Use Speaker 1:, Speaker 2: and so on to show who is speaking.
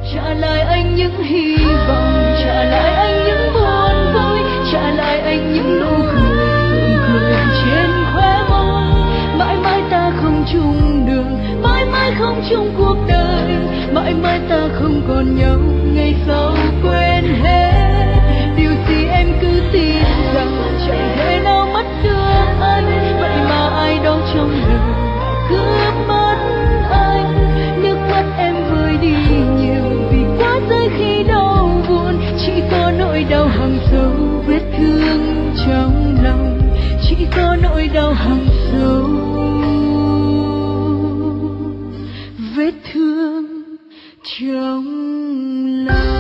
Speaker 1: trả lại anh những hy vọng, trả lại anh những buồn vui, trả lại anh những nụ cười trên khóe môi. Mãi mãi ta không chung đường, mãi mãi không chung cuộc đời, mãi mãi ta không còn nhau, ngày sau quên hết. Điều gì em cứ tin rằng chẳng thể nào mất được anh, vậy mà ai đó trong đời cướp mất anh. Nước mắt em vơi đi nhiều vì quá dài khi đau buồn, chỉ có nỗi đau hằn sâu vết thương trong lòng, chỉ có nỗi đau hằn sâu vết thương trong lòng.